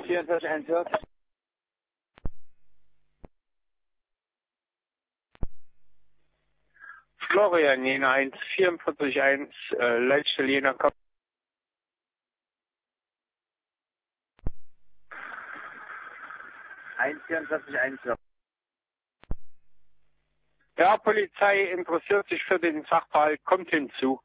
14414. Florian, Jena 1441, Leitstelle Jena Kopf. Ja, Polizei interessiert sich für den Sachverhalt, kommt hinzu.